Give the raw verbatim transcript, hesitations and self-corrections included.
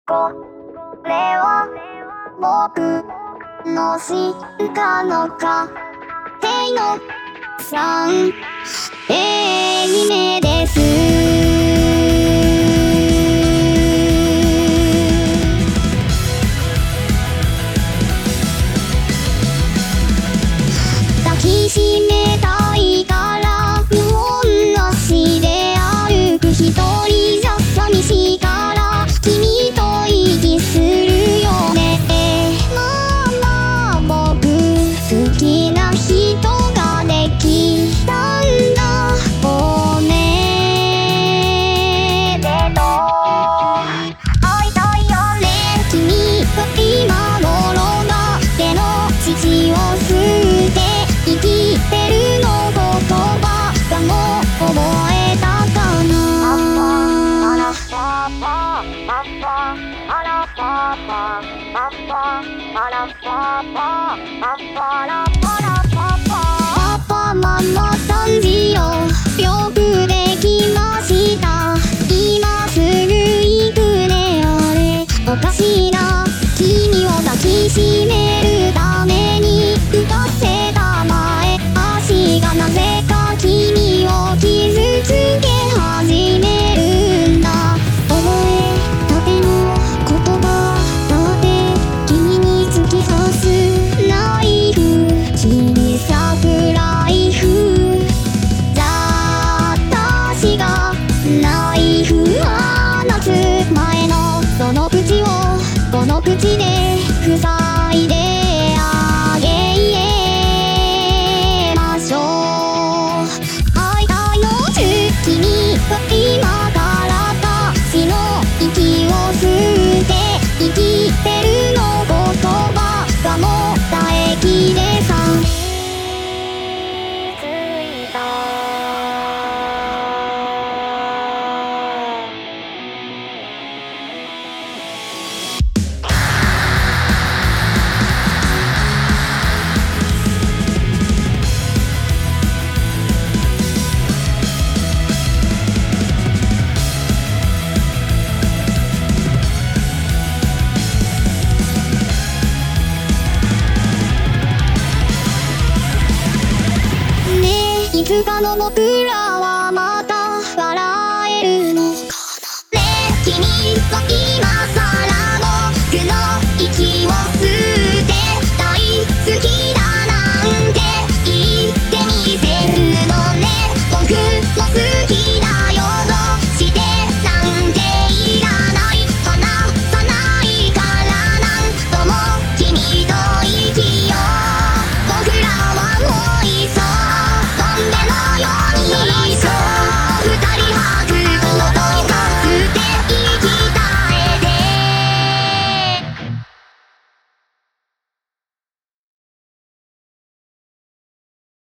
これは僕の進化の過程のさんえいめです。抱きしめたいから日本の足で歩く一人じゃ寂しいから君と息するよね。まあまあ僕好きな人ができたんだ。おめでとう。会いたいよね君と今頃だけの父を捨て生きてるの言葉がもう覚えたかな。パラパパパパパラパパパパパラパパパパラパラパパパパママさんじよよくできました。今すぐ行くね。あれおかしいな。君を抱きしめるために浮かせた前足がなぜか君を傷つけ始めるんだ。覚えたての言葉だって君に突き刺すナイフ小さくライフだった私がナイフ放つ前のその口をこの口で塞いであげましょう。会いたいの君と今から私の息を吸って生きてるの言葉がもう唾液でさついた。いつかの僕らはまた笑えるのかな。ねえ君は